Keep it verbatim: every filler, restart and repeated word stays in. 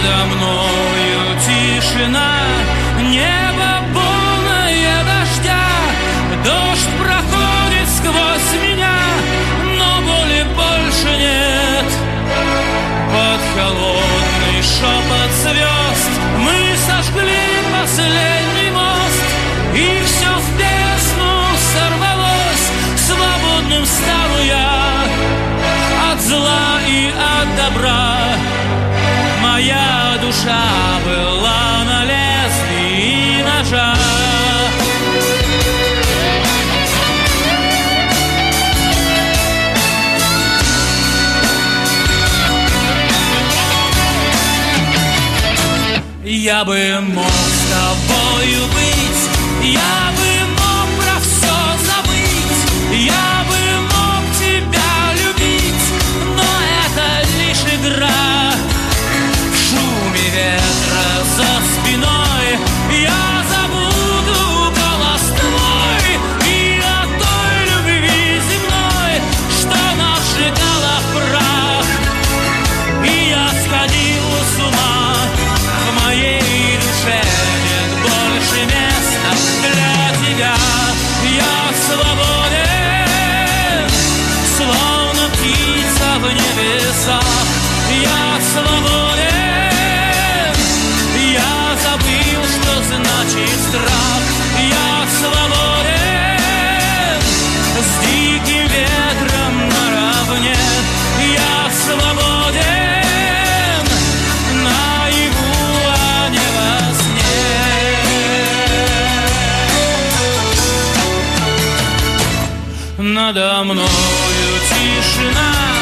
Надо мною тишина, небо полное дождя, дождь проходит сквозь меня, но боли больше нет. Под холодный шепот звезд мы сожгли последний мост, и все в бездну сорвалось, свободным стану я от зла и от добра. Моя душа была на лезвии ножа. Я бы мог с тобою быть, я бы мог про все забыть, я бы мог тебя любить, но это лишь игра. В шуме ветра за спиной я забуду голос твой и о той любви земной, что нас сжигала в прах. И я сходил с ума, в моей душе нет больше места для тебя. Я свободен, словно птица в небесах. Я свободен, я забыл, что значит страх. Я свободен, с диким ветром наравне. Я свободен, наяву, а не во сне. Надо мною тишина,